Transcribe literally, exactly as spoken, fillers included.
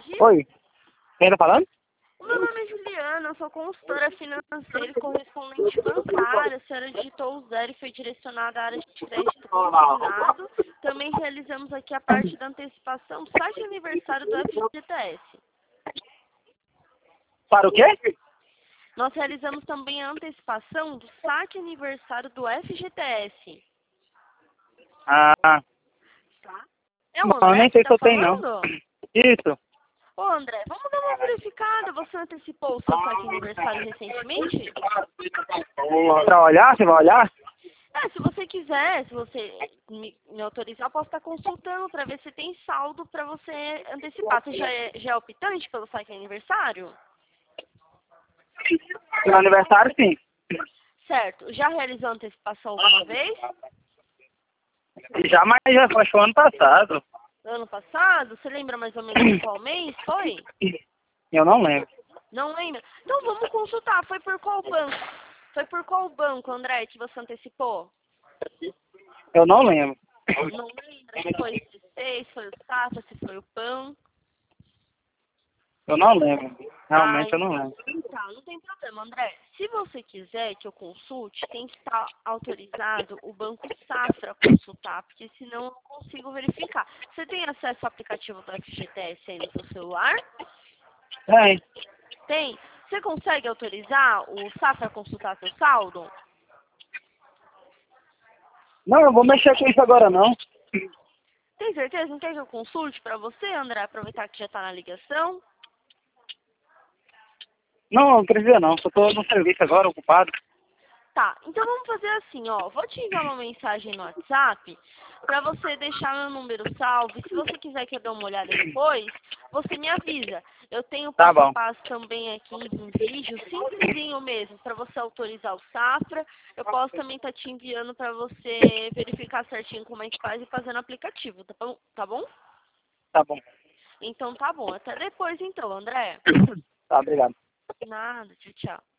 Tecnologia? Oi, quem tá falando? O meu nome é Juliana, eu sou consultora financeira e correspondente bancária. A senhora digitou o zero e foi direcionada à área de crédito consignado. Também realizamos aqui a parte da antecipação do saque de aniversário do F G T S. Para o quê? Nós realizamos também a antecipação do saque aniversário do F G T S. Ah, Tá? É o não, André nem que sei se tá eu tenho não. falando? Isso. Ô André, vamos dar uma verificada. Você antecipou o seu saque aniversário recentemente? Pra olhar, você vai olhar? É, se você quiser, se você me, me autorizar, eu posso estar consultando para ver se tem saldo para você antecipar. Você já é, já é optante pelo saque aniversário? No aniversário, sim. Certo. Já realizou antecipação alguma vez? Já, mas já foi o ano passado. Ano passado? Você lembra mais ou menos qual mês foi? Eu não lembro. Não lembra? Então vamos consultar. Foi por qual banco? Foi por qual banco, André, que você antecipou? Eu não lembro. Não lembra se foi o C C, se foi o Safra, se foi o PAN? Eu não lembro. Realmente Ai, eu não lembro. tá, não tem problema, André. Se você quiser que eu consulte, tem que estar autorizado o Banco Safra a consultar, porque senão eu não consigo verificar. Você tem acesso ao aplicativo do F G T S aí no seu celular? Tem. Tem. Você consegue autorizar o Safra a consultar seu saldo? Não, eu vou mexer com isso agora não. Tem certeza? Não quer que eu consulte para você, André? Aproveitar que já está na ligação. Não, não precisa não. Só tô no serviço agora, ocupado. Tá, então vamos fazer assim, ó. Vou te enviar uma mensagem no WhatsApp pra você deixar meu número salvo. E se você quiser que eu dê uma olhada depois, você me avisa. Eu tenho Tá passo a bom. passo também aqui em um vídeo, simplesinho mesmo, pra você autorizar o Safra. Eu posso também estar te enviando pra você verificar certinho como é que faz e fazer no aplicativo, tá bom? Tá bom? Tá bom. Então tá bom. Até depois então, André. Tá, obrigado. Nada, tchau, tchau.